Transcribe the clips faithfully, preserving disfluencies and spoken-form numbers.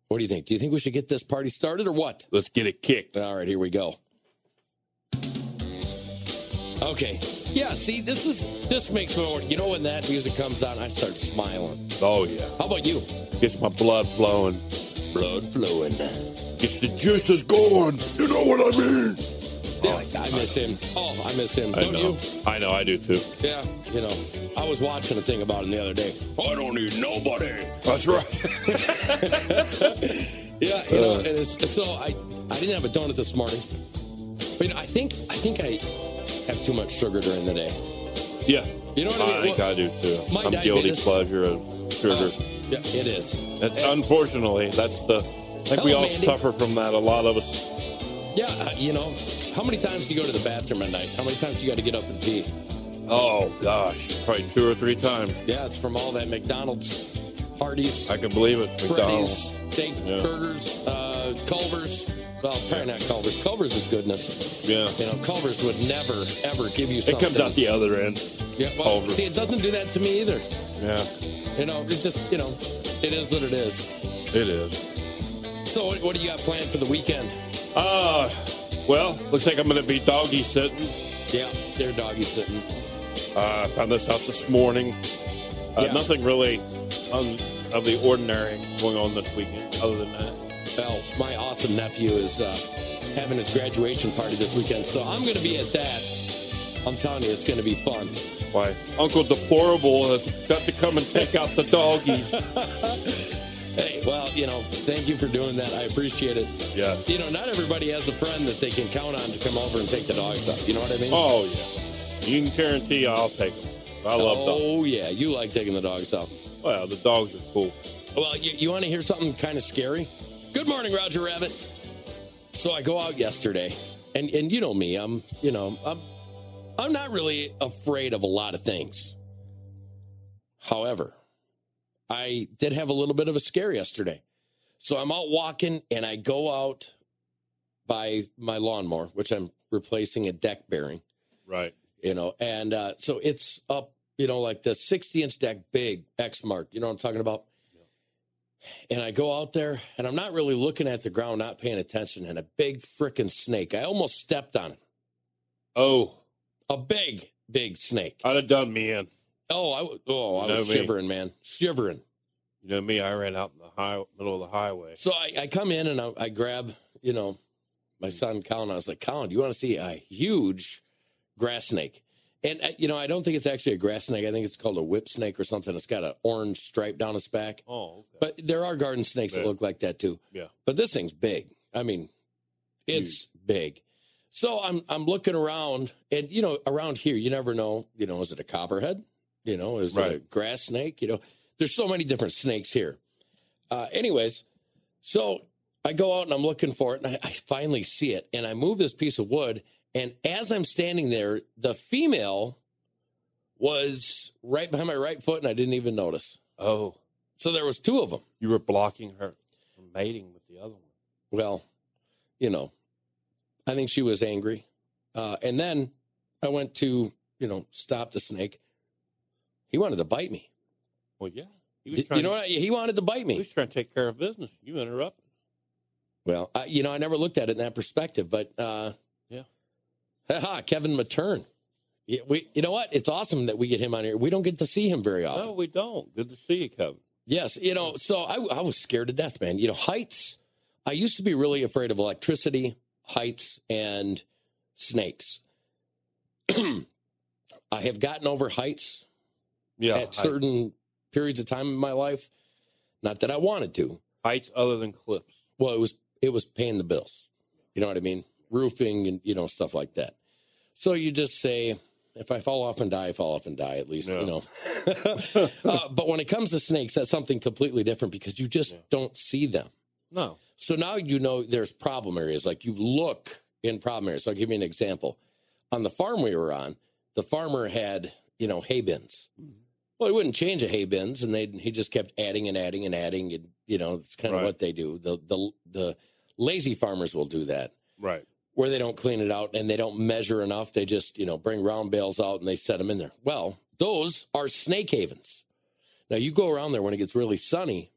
What do you think? Do you think we should get this party started or what? Let's get it kicked. All right, here we go. Okay. Yeah, see, this is this makes me more, you know, when that music comes on, I start smiling. Oh, yeah. How about you? Gets my blood flowing. Blood flowing. Gets the juices going. You know what I mean? Yeah, oh, I miss him. Oh, I miss him. I Don't know. you? I know, I do too. Yeah, you know, I was watching a thing about him the other day. I don't need nobody. That's right. Yeah, you know, and it's, so I, I didn't have a donut this morning. But you know, I think I think I have too much sugar during the day. Yeah. You know what I mean? I think well, I do too. My I'm diabetes, guilty pleasure of sugar. Uh, yeah, it is. That's, and, unfortunately, that's the. I think Hello, we all Mandy. suffer from that. A lot of us. Yeah, uh, you know, how many times do you go to the bathroom at night? How many times do you got to get up and pee? Oh gosh, probably two or three times. Yeah, it's from all that McDonald's, Hardee's, I can believe it. Freddy's, McDonald's. steak Yeah. burgers, uh, Culver's. Well, probably not Culver's. Culver's is goodness. Yeah. You know, Culver's would never, ever give you It something. comes out the other end. Yeah, well, Culver's. see, it doesn't do that to me either. Yeah, You know, it just, you know, it is what it is. it is. So what, what do you got planned for the weekend? Uh, well, looks like I'm going to be doggy sitting. Yeah, they're doggy sitting. Uh, I found this out this morning. Uh, Yeah. Nothing really un- of the ordinary going on this weekend other than that. Well, my awesome nephew is uh, having his graduation party this weekend, so I'm going to be at that. I'm telling you, it's going to be fun. Why, Uncle Deplorable has got to come and take out the doggies. Hey, well, you know, thank you for doing that. I appreciate it. Yeah. You know, not everybody has a friend that they can count on to come over and take the dogs out. You know what I mean? Oh, yeah. You can guarantee I'll take them. I love dogs. Oh, yeah. You like taking the dogs out. Well, the dogs are cool. Well, you, you want to hear something kind of scary? Good morning, Roger Rabbit. So I go out yesterday, and, and you know me, I'm, you know, I'm, I'm not really afraid of a lot of things. However, I did have a little bit of a scare yesterday. So I'm out walking, and I go out by my lawnmower, which I'm replacing a deck bearing, Right. you know, and uh, so it's up, you know, like the sixty-inch deck, big X mark, you know what I'm talking about? And I go out there, and I'm not really looking at the ground, not paying attention, and a big frickin' snake. I almost stepped on it. Oh, A big, big snake. I'd have done me in. Oh, I, w- oh, I You know was me. shivering, man. Shivering. You know me, I ran out in the high, middle of the highway. So I, I come in, and I, I grab, you know, my son, Colin. I was like, Colin, do you want to see a huge grass snake? And, uh, you know, I don't think it's actually a grass snake. I think it's called a whip snake or something. It's got an orange stripe down its back. Oh, okay. But there are garden snakes Yeah. that look like that, too. Yeah. But this thing's big. I mean, it's big. So I'm I'm looking around, and, you know, around here, you never know, you know, is it a copperhead? You know, is it a Right. grass snake? You know, there's so many different snakes here. Uh, anyways, so I go out and I'm looking for it, and I, I finally see it, and I move this piece of wood, and as I'm standing there, the female was right behind my right foot, and I didn't even notice. Oh, So there was two of them. you were blocking her from mating with the other one. Well, you know, I think she was angry. Uh, and then I went to, you know, stop the snake. He wanted to bite me. Well, yeah. He was D- trying You know to, what? He wanted to bite He me. was trying to take care of business. You interrupted. Well, I, you know, I never looked at it in that perspective, but uh, Yeah. haha, Kevin Matern. Yeah, we, you know what? It's awesome that we get him on here. We don't get to see him very often. No, we don't. Good to see you, Kevin. Yes, you know, so I, I was scared to death, man. You know, heights. I used to be really afraid of electricity, heights, and snakes. I have gotten over heights Yeah. at heights. certain periods of time in my life. Not that I wanted to. heights other than cliffs. Well, it was it was paying the bills. You know what I mean? Roofing and, you know, stuff like that. So you just say, if I fall off and die, I fall off and die, at least, Yeah. you know. uh, but when it comes to snakes, that's something completely different because you just Yeah. don't see them. No. So now you know there's problem areas. Like you look in problem areas. So I'll give you an example. On the farm we were on, the farmer had, you know, hay bins. Well, he wouldn't change the hay bins, and they he just kept adding and adding and adding. And, you know, it's kind of Right. what they do. The, the the lazy farmers will do that, Right. where they don't clean it out and they don't measure enough. They just, you know, bring round bales out and they set them in there. Well, those are snake havens. Now, you go around there when it gets really sunny,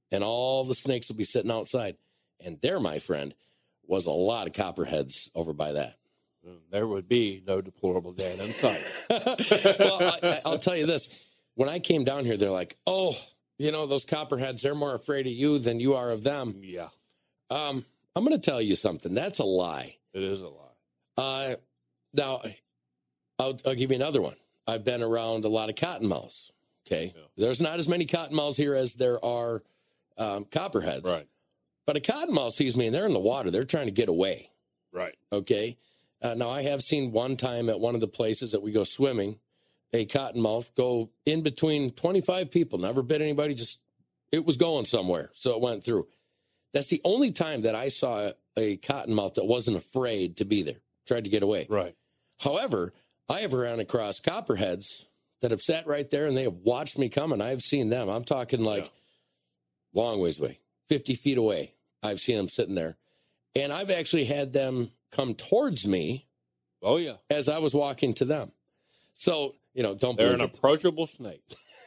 and all the snakes will be sitting outside. And there, my friend, was a lot of copperheads over by that. There would be no deplorable Dan in sight. Well, I, I'll tell you this. When I came down here, they're like, oh, you know, those copperheads, they're more afraid of you than you are of them. Yeah. Um, I'm going to tell you something. That's a lie. It is a lie. Uh, now, I'll, I'll give you another one. I've been around a lot of cottonmouths. Okay. Yeah. There's not as many cottonmouths here as there are um, copperheads. Right. But a cottonmouth sees me and they're in the water. They're trying to get away. Right. Okay. Uh, now, I have seen one time at one of the places that we go swimming, a cottonmouth go in between twenty-five people. Never bit anybody. Just, it was going somewhere. So it went through. That's the only time that I saw a cottonmouth that wasn't afraid to be there. Tried to get away. Right. However, I have run across copperheads that have sat right there and they have watched me come, and I've seen them. I'm talking like yeah. long ways away, fifty feet away. I've seen them sitting there. And I've actually had them come towards me. Oh, yeah. As I was walking to them. So, you know, don't They're an it. approachable snake.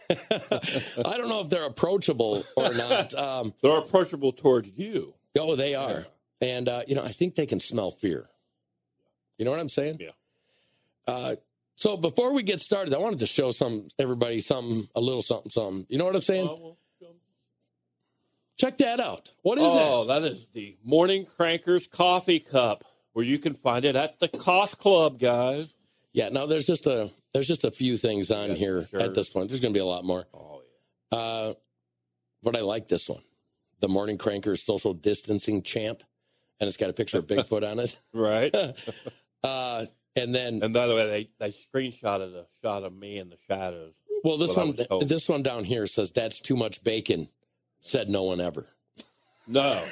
I don't know if they're approachable or not. Um, they're approachable towards you. Oh, they are. Yeah. And, uh, you know, I think they can smell fear. You know what I'm saying? Yeah. Uh, so before we get started, I wanted to show some everybody something, a little something, something. You know what I'm saying? Oh, well, check that out. What is that? Oh, that is the Morning Crankers coffee cup, where you can find it at the Cost Club, guys. Yeah. Now there's just a there's just a few things on yeah, here sure. at this point. There's going to be a lot more. Oh yeah. Uh, but I like this one, the Morning Crankers social distancing champ, and it's got a picture of Bigfoot on it. Right. uh, and then, and by the way, they they screenshotted a shot of me in the shadows. Well, this one this one down here says that's too much bacon. Said no one ever. No.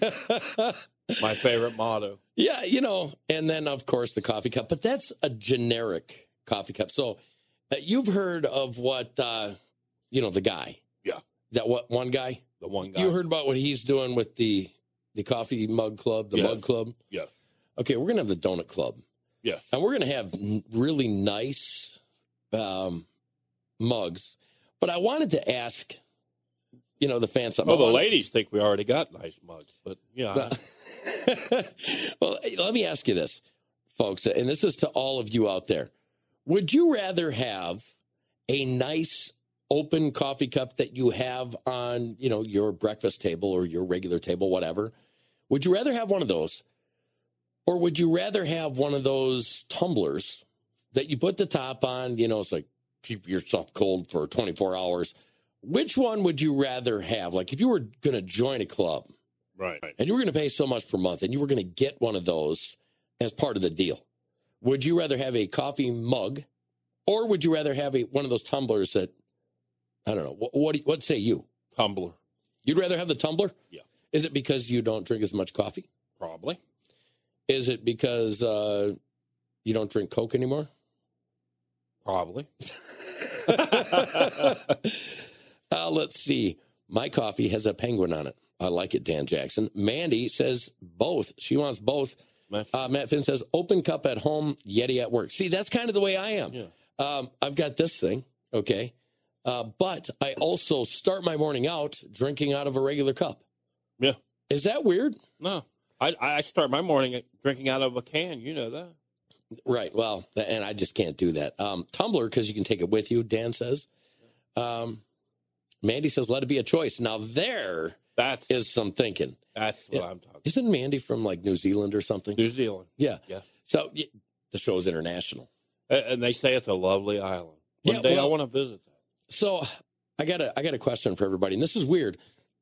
My favorite motto. Yeah, you know, and then, of course, the coffee cup. But that's a generic coffee cup. So uh, you've heard of what, uh, you know, the guy. Yeah. That what one guy? The one guy. You heard about what he's doing with the the coffee mug club, the yes. mug club? Yes. Okay, we're going to have the donut club. Yes. And we're going to have really nice um, mugs. But I wanted to ask... You know, the fans. Well, the ladies think we already got nice mugs, but, you know. Well, well, let me ask you this, folks, and this is to all of you out there. Would you rather have a nice open coffee cup that you have on, you know, your breakfast table or your regular table, whatever? Would you rather have one of those? Or would you rather have one of those tumblers that you put the top on, you know, it's like keep yourself cold for twenty-four hours? Which one would you rather have? Like if you were going to join a club, right, and you were going to pay so much per month and you were going to get one of those as part of the deal, would you rather have a coffee mug or would you rather have a one of those tumblers that, I don't know, what what, what say you? Tumbler. You'd rather have the tumbler? Yeah. Is it because you don't drink as much coffee? Probably. Is it because uh, you don't drink Coke anymore? Probably. Uh, let's see. My coffee has a penguin on it. I like it, Dan Jackson. Mandy says both. She wants both. Uh, Matt Finn says open cup at home, Yeti at work. See, that's kind of the way I am. Yeah. Um, I've got this thing, okay? Uh, but I also start my morning out drinking out of a regular cup. Yeah. Is that weird? No. I, I start my morning drinking out of a can. You know that. Right. Well, and I just can't do that. Um, tumbler, because you can take it with you, Dan says. Um Mandy says, let it be a choice. Now, there that's, is some thinking. That's what yeah. I'm talking Isn't Mandy from, like, New Zealand or something? New Zealand. Yeah. Yes. So, yeah, the show's international. And they say it's a lovely island. One yeah, day well, I want to visit that. So, I got a, I got a question for everybody, and this is weird.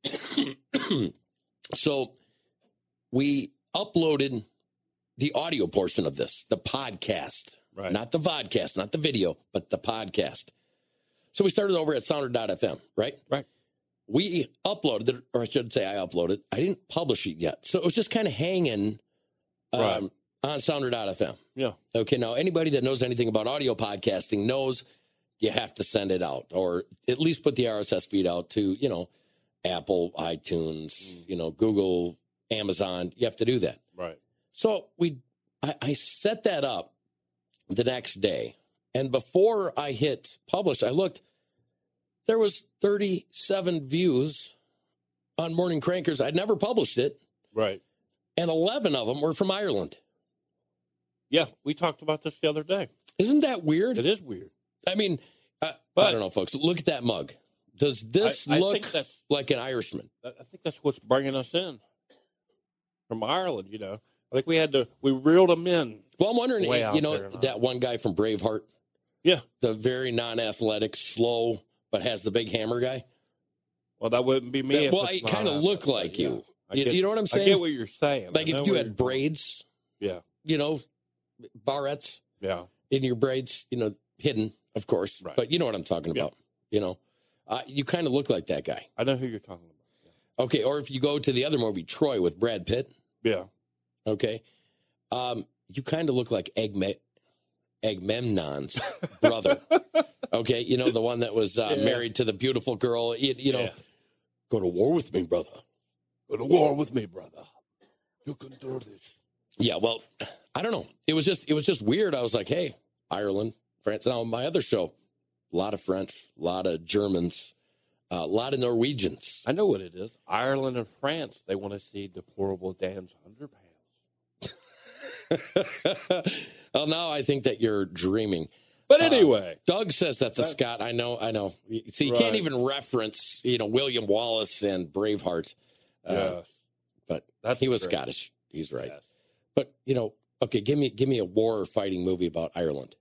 So, we uploaded the audio portion of this, the podcast. Right. Not the vodcast, not the video, but the podcast. So we started over at sounder dot f m, right? Right. We uploaded it, or I should say I uploaded. I didn't publish it yet. So it was just kind of hanging um, right. on sounder dot f m. Yeah. Okay, now anybody that knows anything about audio podcasting knows you have to send it out, or at least put the R S S feed out to, you know, Apple, iTunes, mm. you know, Google, Amazon. You have to do that. Right. So we, I, I set that up the next day. And before I hit publish, I looked, there was thirty-seven views on Morning Crankers. I'd never published it. Right. And eleven of them were from Ireland. Yeah, we talked about this the other day. Isn't that weird? It is weird. I mean, uh, But- I don't know, folks. Look at that mug. Does this I- I look think that's- like an Irishman? I think that's what's bringing us in from Ireland, you know. I think we had to, we reeled them in. Well, I'm wondering, Way out you know, there in that one guy from Braveheart, Yeah. the very non-athletic, slow, but has the big hammer guy. Well, that wouldn't be me. That- if well, it's it not kind of that, looked but like yeah. you. I You, get- you know what I'm saying? I get what you're saying. Like I if know you what had you're- braids, Yeah. you know, barrettes Yeah. in your braids, you know, hidden, of course. Right. But you know what I'm talking Yeah. about. You know, uh, you kind of look like that guy. I know who you're talking about. Okay, or if you go to the other movie, Troy, with Brad Pitt. Yeah. Okay, um, you kind of look like Agme- Agamemnon's brother. Okay, you know, the one that was uh, Yeah. married to the beautiful girl. You, you know, Yeah. go to war with me, brother. Go to war with me, brother. You can do this. Yeah, well, I don't know. It was just it was just weird. I was like, hey, Ireland, France. Now, my other show, a lot of French, a lot of Germans, uh, a lot of Norwegians. I know what it is. Ireland and France, they want to see deplorable Dan's underpants. Well, now I think that you're dreaming. But anyway. Uh, Doug says that's a That's- Scot. I know, I know. See, you Right. can't even reference, you know, William Wallace and Braveheart. Uh, yes. But That's he was great. Scottish. He's right. Yes. But, you know, okay, give me give me a war fighting movie about Ireland.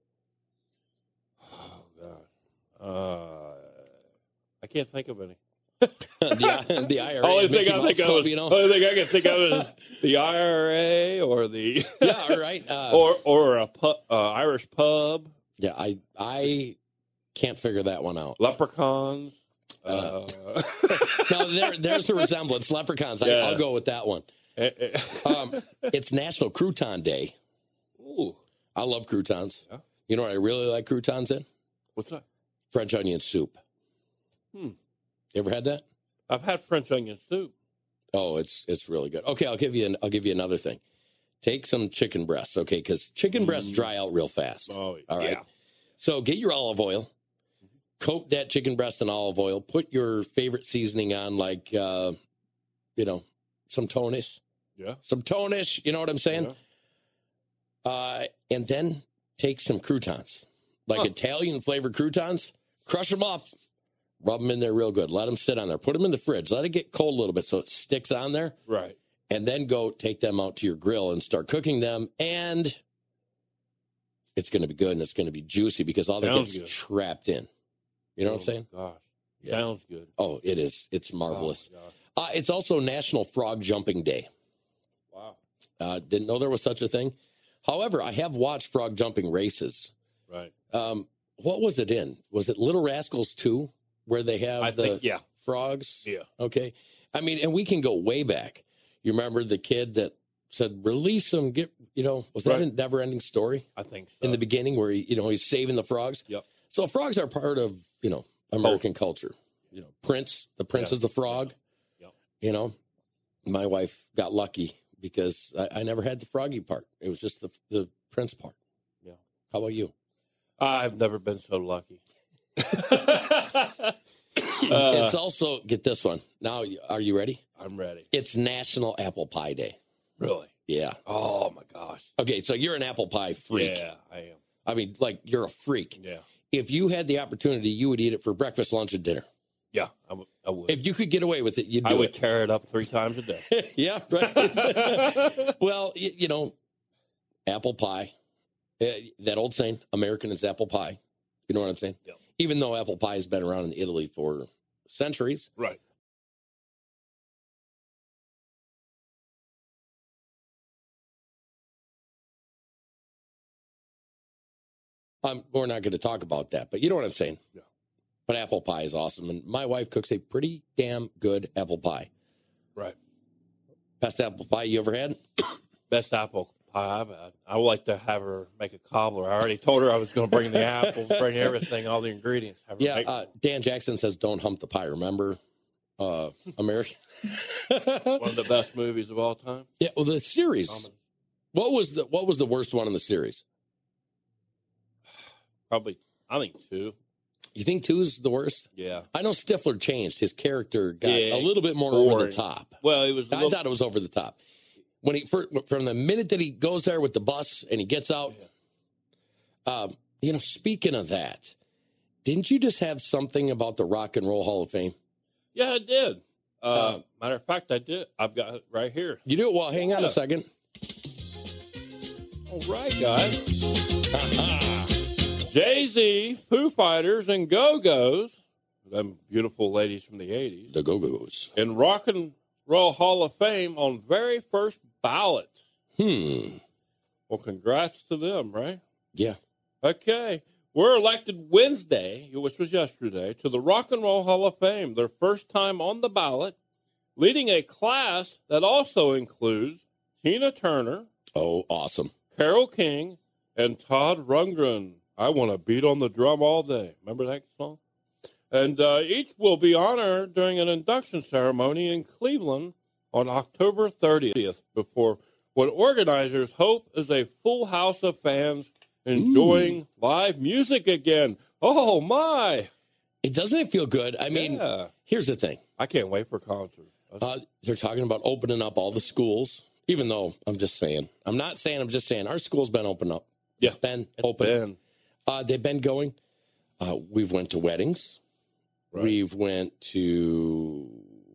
Oh, God. Uh, I can't think of any. the, the I R A. Only thing Mickey I Mouse think of Club, is, you know? only thing I can think of is the I R A or the Yeah, all right. Uh, or or a pu- uh, Irish pub, yeah, I I can't figure that one out. leprechauns. Uh, Uh, No, there, there's a resemblance. Leprechauns. I, Yeah. I'll go with that one. eh, eh. Um, it's National Crouton Day. Ooh, I love croutons. Yeah. You know what I really like croutons in? what's that? French onion soup. Hmm. You ever had that? I've had French onion soup. Oh, it's it's really good. Okay, I'll give you an, I'll give you another thing. Take some chicken breasts, okay? Because chicken breasts dry out real fast. Oh, All right. yeah. So get your olive oil, coat that chicken breast in olive oil. Put your favorite seasoning on, like uh, you know, some tonish, Yeah. some tonish. You know what I'm saying? Yeah. Uh, and then take some croutons, like Huh. Italian flavored croutons. Crush them up, rub them in there real good. Let them sit on there. Put them in the fridge. Let it get cold a little bit so it sticks on there. Right. And then go take them out to your grill and start cooking them. And it's going to be good and it's going to be juicy because all that Sounds gets good. trapped in. You know what I'm saying? Oh, gosh. Yeah. Sounds good. Oh, it is. It's marvelous. Oh, gosh. Uh, it's also National Frog Jumping Day. Wow. Uh, didn't know there was such a thing. However, I have watched frog jumping races. Right. Um, what was it in? Was it Little Rascals two, where they have I the think, yeah. frogs? Yeah. Okay. I mean, and we can go way back. You remember the kid that said, release them, get, you know, was that Right. a never ending story I think so. in the beginning where, he, you know, he's saving the frogs? Yep. So frogs are part of, you know, American culture. You know, Prince, the Prince Yeah. is the frog. Yep. You know, my wife got lucky because I, I never had the froggy part. It was just the, the Prince part. Yeah. How about you? I've never been so lucky. It's also, get this one. Now, are you ready? I'm ready. It's National Apple Pie Day. Really? Yeah. Oh, my gosh. Okay, so you're an apple pie freak. Yeah, I am. I mean, like, you're a freak. Yeah. If you had the opportunity, you would eat it for breakfast, lunch, and dinner. Yeah, I, w- I would. If you could get away with it, you'd do I would it. tear it up three times a day. Yeah, right. Well, you, you know, apple pie, uh, that old saying, American is apple pie. You know what I'm saying? Yep. Even though apple pie has been around in Italy for centuries. Right. Um, we're not going to talk about that, but you know what I'm saying? Yeah. But apple pie is awesome. And my wife cooks a pretty damn good apple pie. Right. Best apple pie you ever had? Best apple pie I've had. I would like to have her make a cobbler. I already told her I was going to bring the apples, bring everything, all the ingredients. Have her Yeah, make uh, Dan Jackson says, don't hump the pie. Remember uh, American? one of the best movies of all time. Yeah, well, the series. What was the What was the worst one in the series? Probably, I think two. You think two's the worst? Yeah. I know Stifler changed. His character got Yeah, a little bit more over boring. the top. Well, it was. A I little, thought it was over the top. When he for, from the minute that he goes there with the bus and he gets out, yeah. um, you know, speaking of that, didn't you just have something about the Rock and Roll Hall of Fame? Yeah, I did. Uh, Uh, matter of fact, I did. I've got it right here. You do it? Well, hang on Yeah. a second. All right, guys. Jay-Z, Foo Fighters, and Go-Go's, them beautiful ladies from the eighties, The Go-Go's. in Rock and Roll Hall of Fame on very first ballot. Hmm. Well, congrats to them, right? Yeah. Okay. We're elected Wednesday, which was yesterday, to the Rock and Roll Hall of Fame, their first time on the ballot, leading a class that also includes Tina Turner, Oh, awesome. Carole King, and Todd Rundgren. I want to beat on the drum all day. Remember that song? And uh, each will be honored during an induction ceremony in Cleveland on October thirtieth, before what organizers hope is a full house of fans enjoying Ooh. live music again. Oh, my. It doesn't it feel good? I mean, yeah. Here's the thing. I can't wait for concerts. Uh, they're talking about opening up all the schools, even though I'm just saying. I'm not saying, I'm just saying our school's been open up. Yeah. It's been it's open. Been. Uh, they've been going. Uh, we've went to weddings. Right. We've went to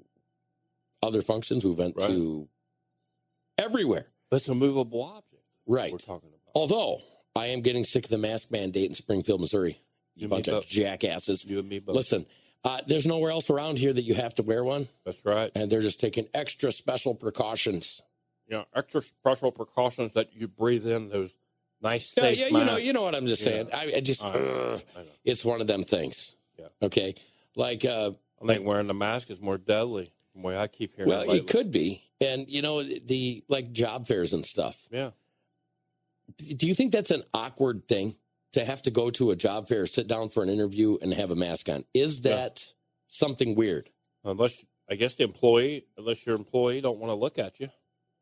other functions. We went right. to everywhere. That's a movable object. Right. We're talking about. Although I am getting sick of the mask mandate in Springfield, Missouri. You, you bunch of both. jackasses. You and me both. Listen, uh, there's nowhere else around here that you have to wear one. That's right. And they're just taking extra special precautions. You know, extra special precautions that you breathe in those nice, yeah, safe yeah, masks. you know, you know what I'm just saying. Yeah. I, I just, I know. uh, I know. It's one of them things. Yeah. Okay. Like, uh, I think wearing the mask is more deadly. The way I keep hearing. Well, it, it could be, and you know, the like job fairs and stuff. Yeah. Do you think that's an awkward thing to have to go to a job fair, sit down for an interview, and have a mask on? Is that yeah. something weird? Unless, I guess the employee, unless your employee don't want to look at you.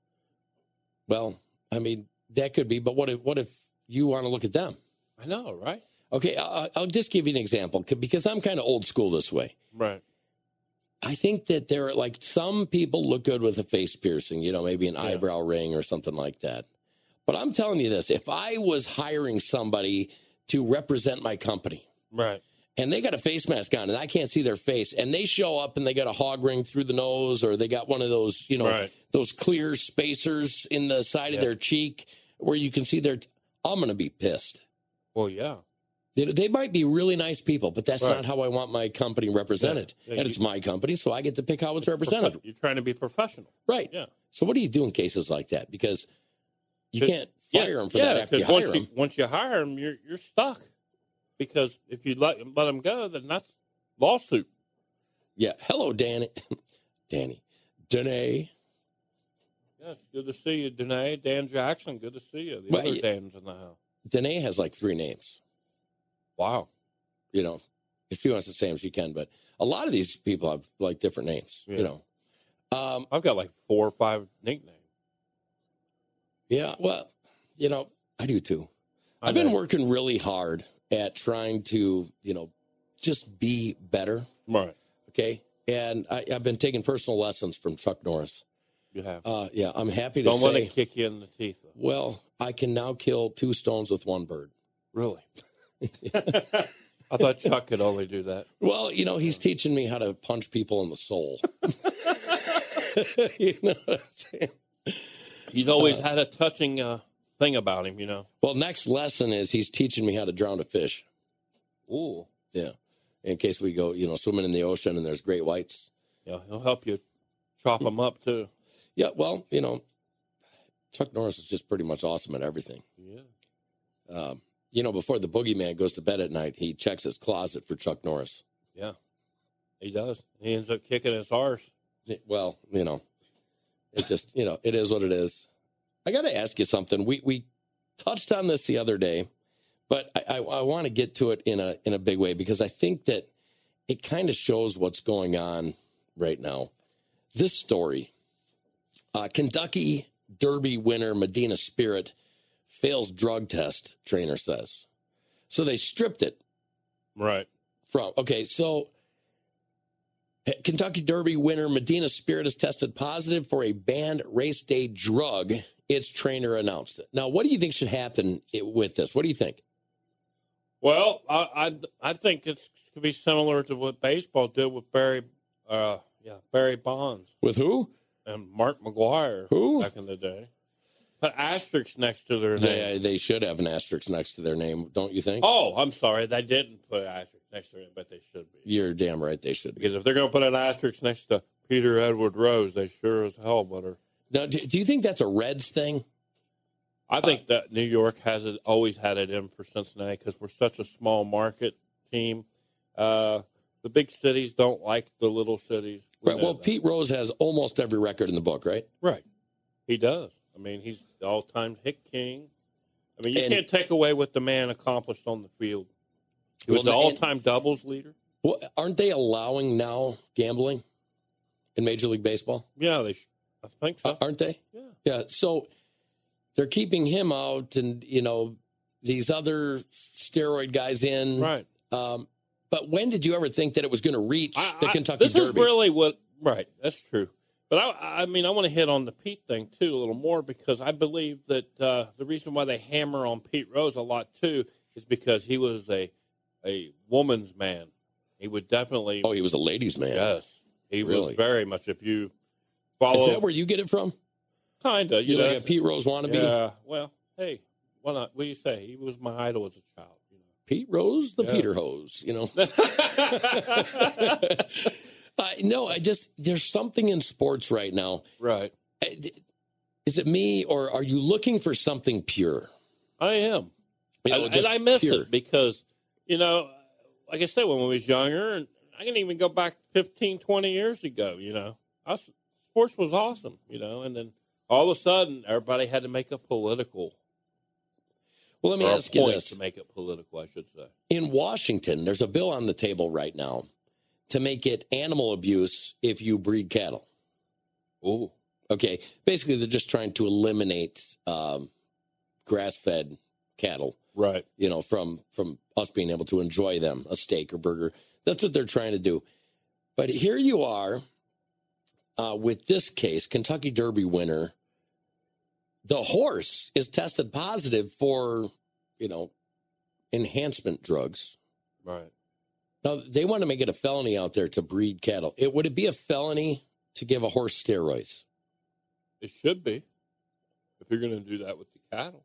Well, I mean, that could be, but what if, what if you want to look at them? I know, right? Okay, I'll, I'll just give you an example, because I'm kind of old school this way. Right. I think that there are, like, some people look good with a face piercing, you know, maybe an yeah. eyebrow ring or something like that. But I'm telling you this, if I was hiring somebody to represent my company, right, and they got a face mask on and I can't see their face, and they show up and they got a hog ring through the nose, or they got one of those, you know, right. those clear spacers in the side yeah. of their cheek where you can see their, t- I'm going to be pissed. Well, yeah. They, they might be really nice people, but that's right. not how I want my company represented. Yeah. Yeah, and you, it's my company, so I get to pick how it's, it's represented. Prof- you're trying to be professional. Right. Yeah. So what do you do in cases like that? Because you can't fire yeah, them for yeah, that after you once hire you, them. Once you hire them, you're, you're stuck. Because if you let, let them go, then that's lawsuit. Yeah. Hello, Danny. Danny. Danae. Yes, good to see you, Danae. Dan Jackson, good to see you. The well, other Dan's in the house. Danae has like three names. Wow. You know, if she wants to say them, she can. But a lot of these people have like different names, yeah. you know. Um, I've got like four or five nicknames. Yeah, well, you know, I do too. I I've know. been working really hard at trying to, you know, just be better. Right. Okay. And I, I've been taking personal lessons from Chuck Norris. You have? Uh, yeah, I'm happy to Don't say. Don't let it kick you in the teeth. Though. Well, I can now kill two stones with one bird. Really? I thought Chuck could only do that. Well, you know, he's teaching me how to punch people in the soul. You know what I'm saying? He's always uh, had a touching uh, thing about him, you know. Well, next lesson is he's teaching me how to drown a fish. Ooh. Yeah. In case we go, you know, swimming in the ocean and there's great whites. Yeah, he'll help you chop them up, too. Yeah, well, you know, Chuck Norris is just pretty much awesome at everything. Yeah. Um, you know, before the boogeyman goes to bed at night, he checks his closet for Chuck Norris. Yeah, he does. He ends up kicking his arse. Well, you know, it just, you know, it is what it is. I got to ask you something. We we touched on this the other day, but I, I, I want to get to it in a in a big way because I think that it kind of shows what's going on right now. This story, uh, Kentucky Derby winner Medina Spirit fails drug test, trainer says. So they stripped it. Right. From, okay, so Kentucky Derby winner Medina Spirit has tested positive for a banned race day drug. Its trainer announced it. Now, what do you think should happen with this? What do you think? Well, I I, I think it's going to be similar to what baseball did with Barry, uh, yeah, Barry Bonds. With who? And Mark McGwire. Who? Back in the day. Put asterisks next to their name. They, they should have an asterisk next to their name, don't you think? Oh, I'm sorry. They didn't put an asterisk next to it, but they should be. You're damn right they should be. Because if they're going to put an asterisk next to Peter Edward Rose, they sure as hell better. Now, do, do you think that's a Reds thing? I think uh, that New York has it, always had it in for Cincinnati because we're such a small market team. Uh, the big cities don't like the little cities. We Right. Well, that. Pete Rose has almost every record in the book, right? Right. He does. I mean, he's the all-time hit king. I mean, you And- can't take away what the man accomplished on the field. He was Well, the and- all-time doubles leader. Well, aren't they allowing now gambling in Major League Baseball? Yeah, they. Sh- I think so. Uh, aren't they? Yeah. Yeah. So they're keeping him out, and you know these other steroid guys in. Right. Um, but when did you ever think that it was going to reach I, the I, Kentucky this Derby? is really what. Right. That's true. But I, I mean, I want to hit on the Pete thing too a little more because I believe that uh, the reason why they hammer on Pete Rose a lot too is because he was a a woman's man. He would definitely. Oh, he was a ladies' man. Yes, he Really? was very much. If you follow, Is that where you get it from? kinda, you You're know, like a Pete Rose wannabe? yeah. Well, hey, why not? What do you say? He was my idol as a child. You know. Pete Rose, the Yeah. Peter Hose, you know. uh, no, I just, there's something in sports right now. Right. Uh, Is it me, or are you looking for something pure? I am. You know, and, just and I miss pure. it because, you know, like I said, when we was younger, and I can even go back fifteen, twenty years ago, you know, I was, sports was awesome, you know, and then all of a sudden everybody had to make it political. Well, let me or ask a you point this. to make it political, I should say. In Washington, there's a bill on the table right now to make it animal abuse if you breed cattle. Ooh. Okay. Basically, they're just trying to eliminate um, grass-fed cattle, Right. you know, from, from us being able to enjoy them, a steak or burger. That's what they're trying to do. But here you are uh, with this case, Kentucky Derby winner. The horse is tested positive for, you know, enhancement drugs. Right. Now, they want to make it a felony out there to breed cattle. It, would it be a felony to give a horse steroids? It should be if you're going to do that with the cattle.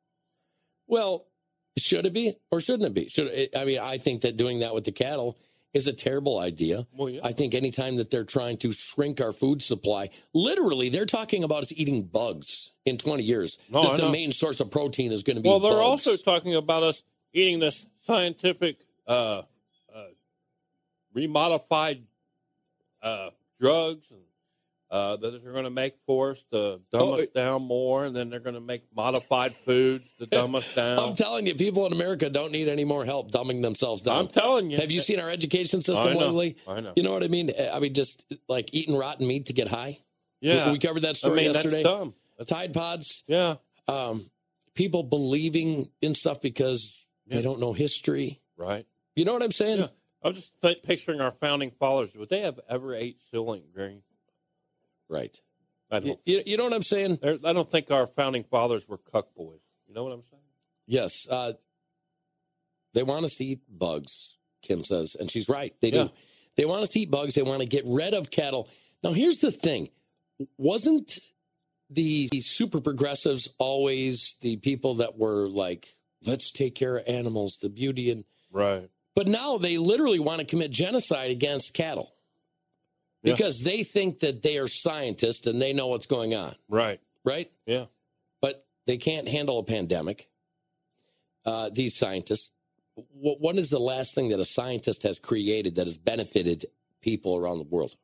Well, should it be or shouldn't it be? Should it, I mean, I think that doing that with the cattle is a terrible idea. Well, yeah. I think anytime that they're trying to shrink our food supply, literally, they're talking about us eating bugs in twenty years. No, that I the know. main source of protein is going to be Well, they're bugs. also talking about us eating this scientific, uh, uh, remodified uh, drugs and uh, that they're going to make for us to dumb Oh, us it- down more, and then they're going to make modified foods to dumb us down. I'm telling you, people in America don't need any more help dumbing themselves down. I'm telling you. Have you seen our education system I know. lately? I know. You know what I mean? I mean, just like eating rotten meat to get high. Yeah. We, we covered that story I mean, yesterday. That's dumb. Tide Pods. Yeah. Um, people believing in stuff because Yeah. they don't know history. Right. You know what I'm saying? Yeah. I'm just th- picturing our founding fathers. Would they have ever ate Silent Green? Right. I You, don't. you, you know what I'm saying? They're- I don't think our founding fathers were cuck boys. You know what I'm saying? Yes. Uh, they want us to eat bugs, Kim says. And she's right. They Yeah. do. They want us to eat bugs. They want to get rid of cattle. Now, here's the thing. Wasn't the super progressives always the people that were like, let's take care of animals, the beauty and Right. but now they literally want to commit genocide against cattle Yeah. because they think that they are scientists and they know what's going on, Right. right? Yeah. But they can't handle a pandemic. Uh, these scientists, what, what is the last thing that a scientist has created that has benefited people around the world?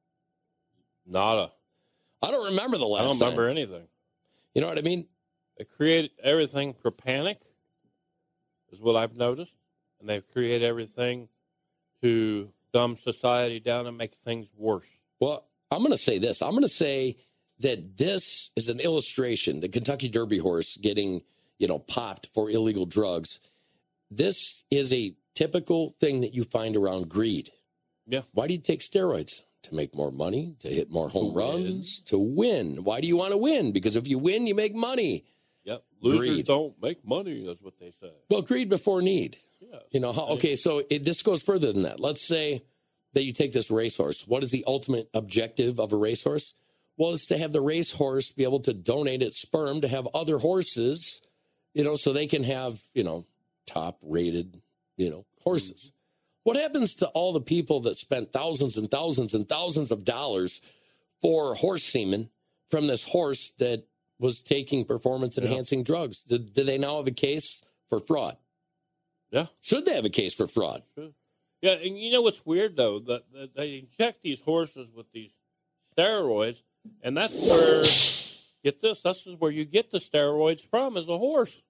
Nada. I don't remember the I last don't remember time. anything. You know what I mean? They created everything for panic, is what I've noticed. And they've created everything to dumb society down and make things worse. Well, I'm going to say this. I'm going to say that this is an illustration, the Kentucky Derby horse getting, you know, popped for illegal drugs. This is a typical thing that you find around greed. Yeah. Why do you take steroids? To make more money, to hit more home runs, to win. Why do you want to win? Because if you win, you make money. Yep. Losers Greed. don't make money, that's what they say. Well, greed before need. Yeah. You know, how, okay, so it, this goes further than that. Let's say that you take this racehorse. What is the ultimate objective of a racehorse? Well, it's to have the racehorse be able to donate its sperm to have other horses, you know, so they can have, you know, top-rated, you know, horses. Mm-hmm. What happens to all the people that spent thousands and thousands and thousands of dollars for horse semen from this horse that was taking performance-enhancing yeah. drugs? Do, do they now have a case for fraud? Yeah. Should they have a case for fraud? Should. Yeah, and you know what's weird, though? That, that they inject these horses with these steroids, and that's where, get this, this is where you get the steroids from as a horse.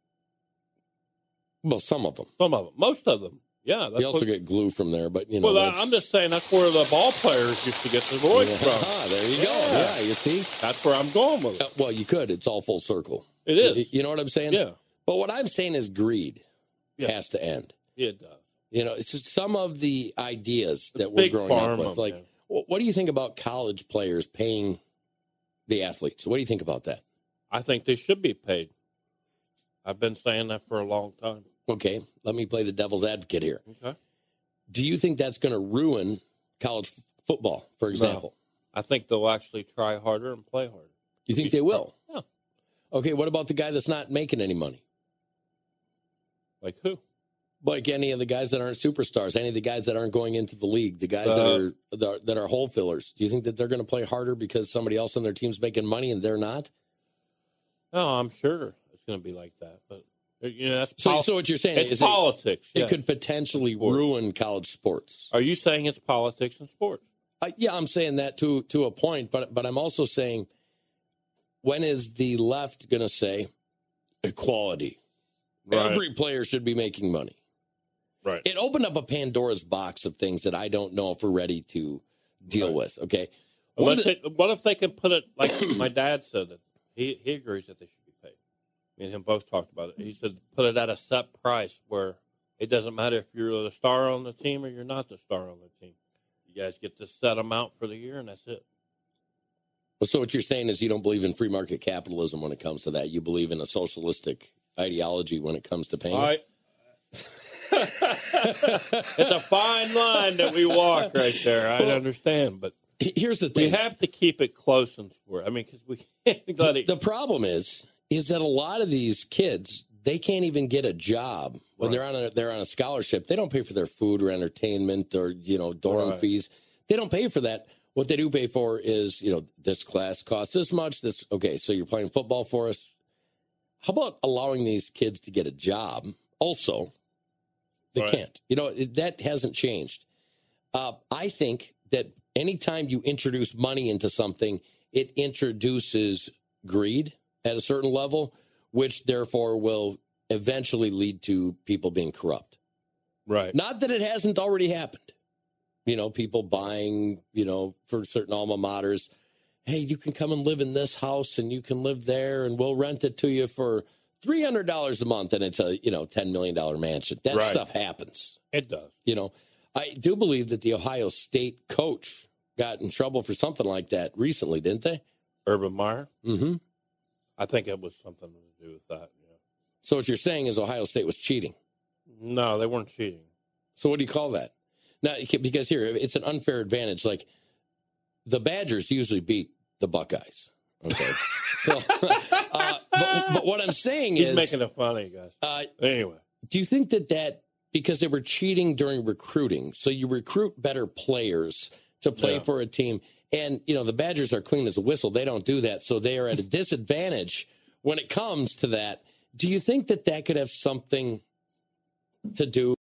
Well, some of them. Some of them. Most of them. Yeah. That's you also what, get glue from there, but, you know. Well, I'm just saying that's where the ball players used to get the roids yeah. from. Ah, there you yeah. go. Yeah, you see? That's where I'm going with it. Uh, well, you could. It's all full circle. It is. You know what I'm saying? Yeah. But what I'm saying is greed yeah. has to end. Yeah, it does. You know, it's just some of the ideas it's that we're growing up with. Them, like, man. what do you think about college players paying the athletes? What do you think about that? I think they should be paid. I've been saying that for a long time. Okay, let me play the devil's advocate here. Okay. Do you think that's going to ruin college f- football, for example? No. I think they'll actually try harder and play harder. You think they will? Yeah. Okay, what about the guy that's not making any money? Like who? Like any of the guys that aren't superstars, any of the guys that aren't going into the league, the guys Uh, that are that are, that are hole fillers. Do you think that they're going to play harder because somebody else on their team's making money and they're not? No, I'm sure it's going to be like that. But you know, that's so. pol- So what you're saying it's is politics. It, yes. it could potentially Sports. ruin college sports. Are you saying it's politics and sports? Uh, yeah, I'm saying that to to a point, but but I'm also saying, when is the left going to say equality? Right. Every player should be making money. Right. It opened up a Pandora's box of things that I don't know if we're ready to deal right. with. Okay. Unless the, they, what if they can put it like my dad said that he, he agrees that they should be paid. Me and him both talked about it. He said put it at a set price where it doesn't matter if you're the star on the team or you're not the star on the team. You guys get this set amount for the year and that's it. So what you're saying is you don't believe in free market capitalism when it comes to that. You believe in a socialistic ideology when it comes to paying. I, it's a fine line that we walk right there. I well, understand, but here's the thing: we have to keep it close and sport. I mean, because we can't let it. The problem is, is that a lot of these kids they can't even get a job when right. they're on a they're on a scholarship. They don't pay for their food or entertainment or you know dorm right. fees. They don't pay for that. What they do pay for is you know this class costs this much. This okay, so you're playing football for us. How about allowing these kids to get a job? Also. They right. can't. You know, it, that hasn't changed. Uh, I think that anytime you introduce money into something, it introduces greed at a certain level, which therefore will eventually lead to people being corrupt. Right. Not that it hasn't already happened. You know, people buying, you know, for certain alma maters, hey, you can come and live in this house and you can live there and we'll rent it to you for three hundred dollars a month, and it's a, you know, ten million dollars mansion. That right. stuff happens. It does. You know, I do believe that the Ohio State coach got in trouble for something like that recently, didn't they? Urban Meyer? Mm-hmm. I think it was something to do with that. Yeah. So what you're saying is Ohio State was cheating? No, they weren't cheating. So what do you call that? Now, because here, it's an unfair advantage. Like, the Badgers usually beat the Buckeyes. Okay. So, uh, but, but what I'm saying He's is... He's making it funny, guys. Uh, anyway. Do you think that that, because they were cheating during recruiting, so you recruit better players to play yeah. for a team, and, you know, the Badgers are clean as a whistle. They don't do that, so they are at a disadvantage when it comes to that. Do you think that that could have something to do